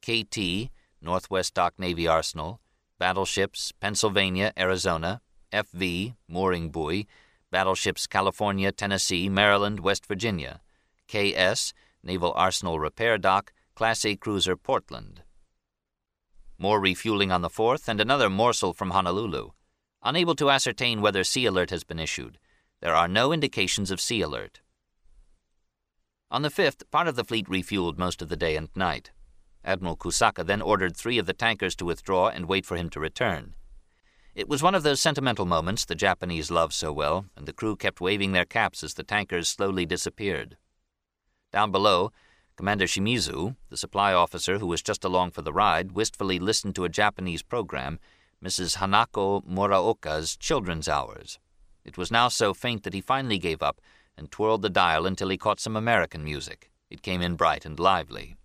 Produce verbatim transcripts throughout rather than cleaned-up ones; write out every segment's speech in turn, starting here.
K T, Northwest Dock Navy Arsenal, battleships Pennsylvania, Arizona, F V, mooring buoy, battleships California, Tennessee, Maryland, West Virginia, K S, Naval Arsenal Repair Dock, Class A cruiser Portland. More refueling on the fourth, and another morsel from Honolulu. Unable to ascertain whether Sea Alert has been issued. There are no indications of Sea Alert. On the fifth, part of the fleet refueled most of the day and night. Admiral Kusaka then ordered three of the tankers to withdraw and wait for him to return. It was one of those sentimental moments the Japanese love so well, and the crew kept waving their caps as the tankers slowly disappeared. Down below, Commander Shimizu, the supply officer who was just along for the ride, wistfully listened to a Japanese program, Missus Hanako Muraoka's Children's Hours. It was now so faint that he finally gave up and twirled the dial until he caught some American music. It came in bright and lively.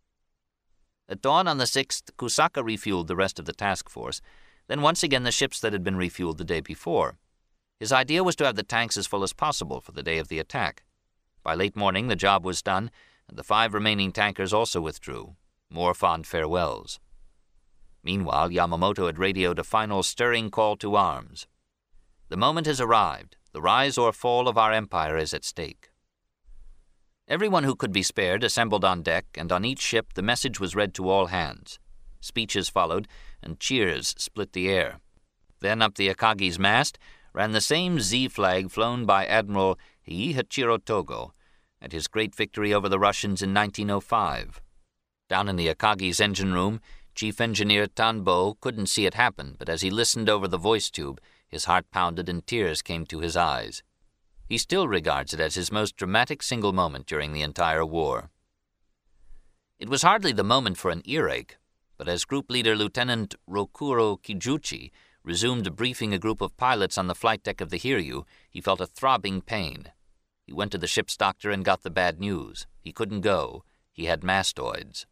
At dawn on the sixth, Kusaka refueled the rest of the task force, then once again the ships that had been refueled the day before. His idea was to have the tanks as full as possible for the day of the attack. By late morning the job was done, and the five remaining tankers also withdrew. More fond farewells. Meanwhile, Yamamoto had radioed a final stirring call to arms. The moment has arrived. The rise or fall of our empire is at stake. Everyone who could be spared assembled on deck, and on each ship the message was read to all hands. Speeches followed, and cheers split the air. Then up the Akagi's mast ran the same Z flag flown by Admiral Heihachiro Togo at his great victory over the Russians in nineteen oh five. Down in the Akagi's engine room, Chief Engineer Tanbo couldn't see it happen, but as he listened over the voice tube, his heart pounded and tears came to his eyes. He still regards it as his most dramatic single moment during the entire war. It was hardly the moment for an earache, but as Group Leader Lieutenant Rokuro Kijuchi resumed briefing a group of pilots on the flight deck of the Hiryu, he felt a throbbing pain. He went to the ship's doctor and got the bad news. He couldn't go. He had mastoids.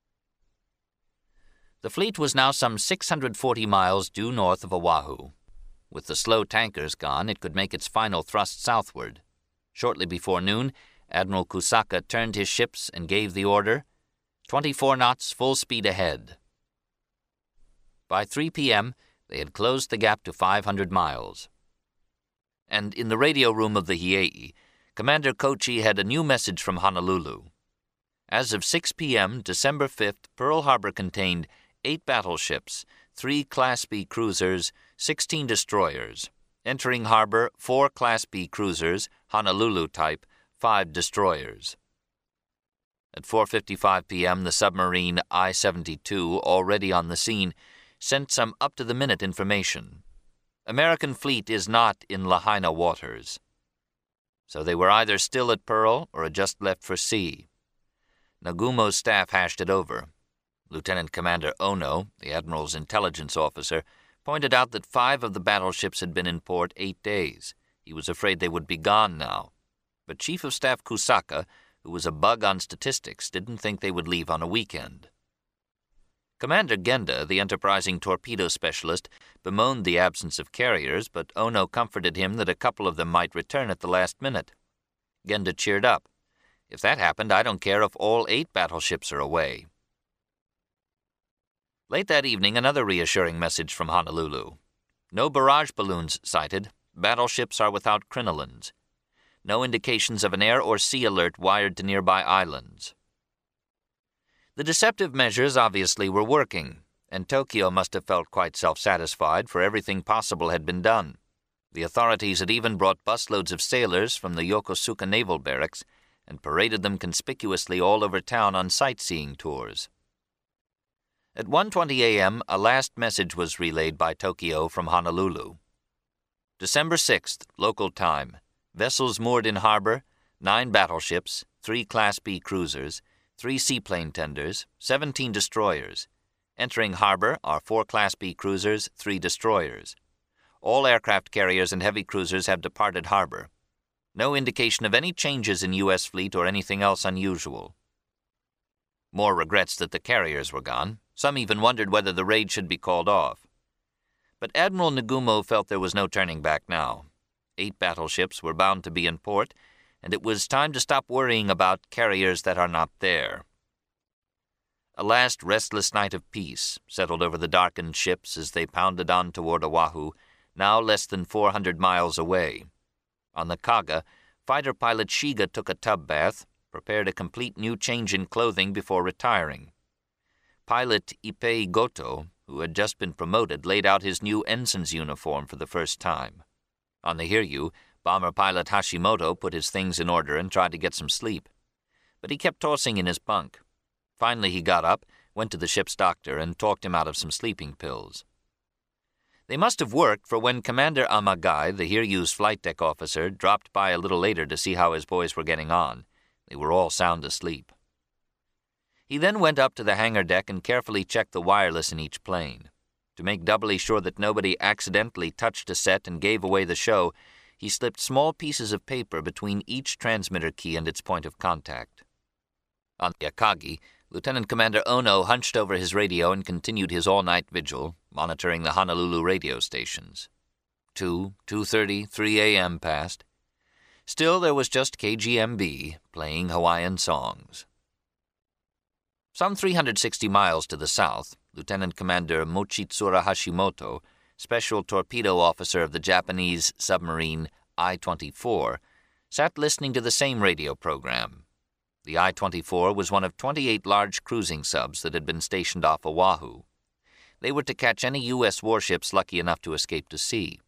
The fleet was now some six hundred forty miles due north of Oahu. With the slow tankers gone, it could make its final thrust southward. Shortly before noon, Admiral Kusaka turned his ships and gave the order, twenty-four knots, full speed ahead. By three p.m., they had closed the gap to five hundred miles. And in the radio room of the Hiei, Commander Kochi had a new message from Honolulu. As of six p.m., December fifth, Pearl Harbor contained eight battleships, three Class B cruisers, sixteen destroyers. Entering harbor, four Class B cruisers, Honolulu type, five destroyers. At four fifty-five p.m., the submarine I seventy-two, already on the scene, sent some up-to-the-minute information. American fleet is not in Lahaina waters. So they were either still at Pearl or had just left for sea. Nagumo's staff hashed it over. Lieutenant Commander Ono, the Admiral's intelligence officer, pointed out that five of the battleships had been in port eight days. He was afraid they would be gone now. But Chief of Staff Kusaka, who was a bug on statistics, didn't think they would leave on a weekend. Commander Genda, the enterprising torpedo specialist, bemoaned the absence of carriers, but Ono comforted him that a couple of them might return at the last minute. Genda cheered up. If that happened, I don't care if all eight battleships are away. Late that evening, another reassuring message from Honolulu. No barrage balloons sighted. Battleships are without crinolines. No indications of an air or sea alert wired to nearby islands. The deceptive measures obviously were working, and Tokyo must have felt quite self-satisfied, for everything possible had been done. The authorities had even brought busloads of sailors from the Yokosuka Naval Barracks and paraded them conspicuously all over town on sightseeing tours. At one twenty a.m., a last message was relayed by Tokyo from Honolulu. December sixth, local time. Vessels moored in harbor, nine battleships, three Class B cruisers, three seaplane tenders, seventeen destroyers. Entering harbor are four Class B cruisers, three destroyers. All aircraft carriers and heavy cruisers have departed harbor. No indication of any changes in U S fleet or anything else unusual. More regrets that the carriers were gone. Some even wondered whether the raid should be called off. But Admiral Nagumo felt there was no turning back now. Eight battleships were bound to be in port, and it was time to stop worrying about carriers that are not there. A last restless night of peace settled over the darkened ships as they pounded on toward Oahu, now less than four hundred miles away. On the Kaga, fighter pilot Shiga took a tub bath, prepared a complete new change in clothing before retiring. Pilot Ippei Goto, who had just been promoted, laid out his new ensign's uniform for the first time. On the Hiryu, bomber pilot Hashimoto put his things in order and tried to get some sleep. But he kept tossing in his bunk. Finally he got up, went to the ship's doctor, and talked him out of some sleeping pills. They must have worked, for when Commander Amagai, the Hiryu's flight deck officer, dropped by a little later to see how his boys were getting on, they were all sound asleep. He then went up to the hangar deck and carefully checked the wireless in each plane. To make doubly sure that nobody accidentally touched a set and gave away the show, he slipped small pieces of paper between each transmitter key and its point of contact. On the Akagi, Lieutenant Commander Ono hunched over his radio and continued his all-night vigil, monitoring the Honolulu radio stations. Two, two thirty, three a.m. passed. Still, there was just K G M B playing Hawaiian songs. Some three hundred sixty miles to the south, Lieutenant Commander Mochitsura Hashimoto, special torpedo officer of the Japanese submarine I twenty-four, sat listening to the same radio program. The I twenty-four was one of twenty-eight large cruising subs that had been stationed off Oahu. They were to catch any U S warships lucky enough to escape to sea.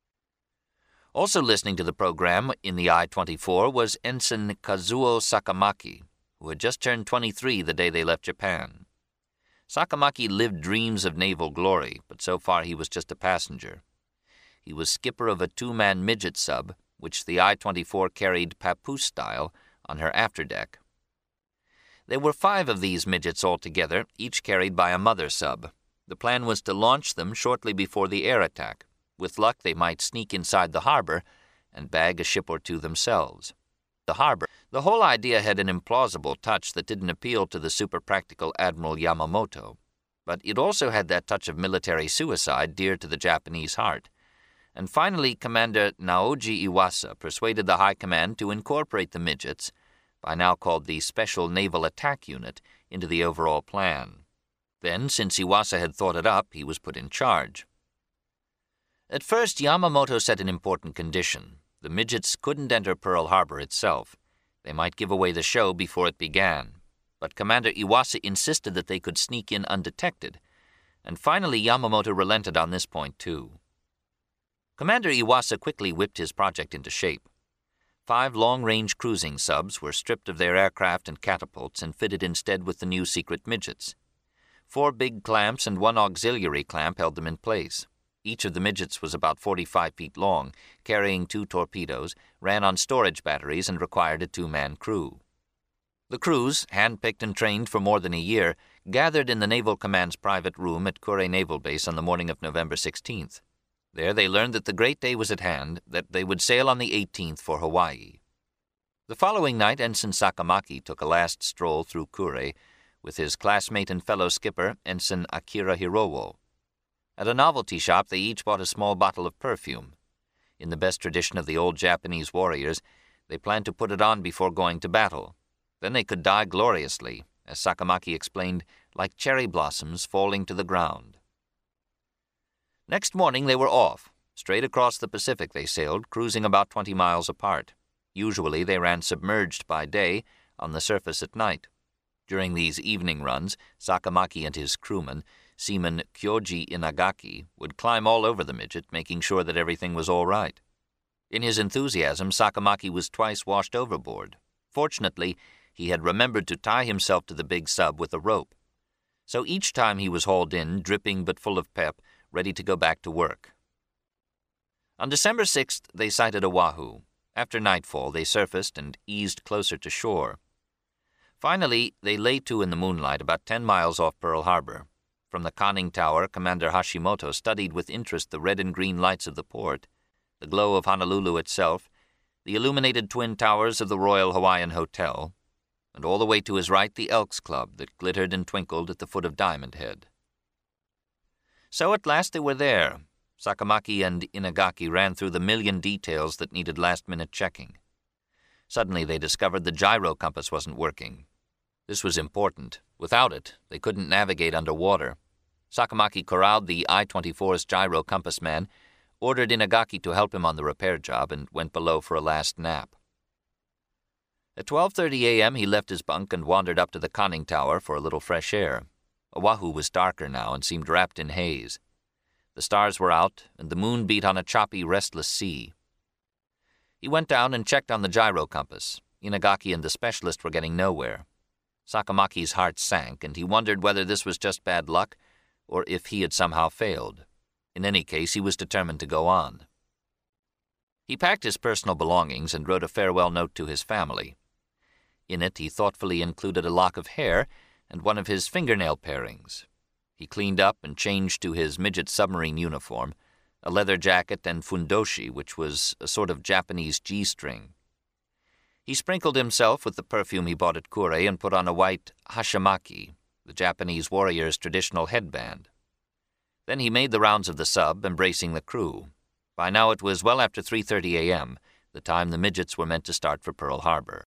Also listening to the program in the I twenty-four was Ensign Kazuo Sakamaki, who had just turned twenty-three the day they left Japan. Sakamaki lived dreams of naval glory, but so far he was just a passenger. He was skipper of a two-man midget sub, which the I twenty-four carried papoose style on her afterdeck. There were five of these midgets altogether, each carried by a mother sub. The plan was to launch them shortly before the air attack. With luck, they might sneak inside the harbor and bag a ship or two themselves. The harbor. The whole idea had an implausible touch that didn't appeal to the super-practical Admiral Yamamoto, but it also had that touch of military suicide dear to the Japanese heart. And finally, Commander Naoji Iwasa persuaded the High Command to incorporate the midgets, by now called the Special Naval Attack Unit, into the overall plan. Then, since Iwasa had thought it up, he was put in charge. At first, Yamamoto set an important condition. The midgets couldn't enter Pearl Harbor itself. They might give away the show before it began. But Commander Iwasa insisted that they could sneak in undetected, and finally Yamamoto relented on this point too. Commander Iwasa quickly whipped his project into shape. Five long-range cruising subs were stripped of their aircraft and catapults and fitted instead with the new secret midgets. Four big clamps and one auxiliary clamp held them in place. Each of the midgets was about forty-five feet long, carrying two torpedoes, ran on storage batteries, and required a two-man crew. The crews, hand-picked and trained for more than a year, gathered in the Naval Command's private room at Kure Naval Base on the morning of November sixteenth. There they learned that the great day was at hand, that they would sail on the eighteenth for Hawaii. The following night, Ensign Sakamaki took a last stroll through Kure with his classmate and fellow skipper, Ensign Akira Hirowo. At a novelty shop, they each bought a small bottle of perfume. In the best tradition of the old Japanese warriors, they planned to put it on before going to battle. Then they could die gloriously, as Sakamaki explained, like cherry blossoms falling to the ground. Next morning they were off. Straight across the Pacific they sailed, cruising about twenty miles apart. Usually they ran submerged by day, on the surface at night. During these evening runs, Sakamaki and his crewman, Seaman Kyoji Inagaki, would climb all over the midget, making sure that everything was all right. In his enthusiasm, Sakamaki was twice washed overboard. Fortunately, he had remembered to tie himself to the big sub with a rope. So each time he was hauled in, dripping but full of pep, ready to go back to work. On December sixth, they sighted Oahu. After nightfall, they surfaced and eased closer to shore. Finally, they lay to in the moonlight about ten miles off Pearl Harbor. From the conning tower, Commander Hashimoto studied with interest the red and green lights of the port, the glow of Honolulu itself, the illuminated twin towers of the Royal Hawaiian Hotel, and all the way to his right the Elks Club that glittered and twinkled at the foot of Diamond Head. So at last they were there. Sakamaki and Inagaki ran through the million details that needed last-minute checking. Suddenly they discovered the gyro compass wasn't working. This was important. Without it, they couldn't navigate underwater. Sakamaki corralled the I twenty-four's gyro compass man, ordered Inagaki to help him on the repair job, and went below for a last nap. At twelve thirty a.m. he left his bunk and wandered up to the conning tower for a little fresh air. Oahu was darker now and seemed wrapped in haze. The stars were out, and the moon beat on a choppy, restless sea. He went down and checked on the gyro compass. Inagaki and the specialist were getting nowhere. Sakamaki's heart sank, and he wondered whether this was just bad luck or if he had somehow failed. In any case, he was determined to go on. He packed his personal belongings and wrote a farewell note to his family. In it, he thoughtfully included a lock of hair and one of his fingernail parings. He cleaned up and changed to his midget submarine uniform, a leather jacket and fundoshi, which was a sort of Japanese G-string. He sprinkled himself with the perfume he bought at Kure and put on a white hashimaki, the Japanese warrior's traditional headband. Then he made the rounds of the sub, embracing the crew. By now it was well after three thirty a.m., the time the midgets were meant to start for Pearl Harbor.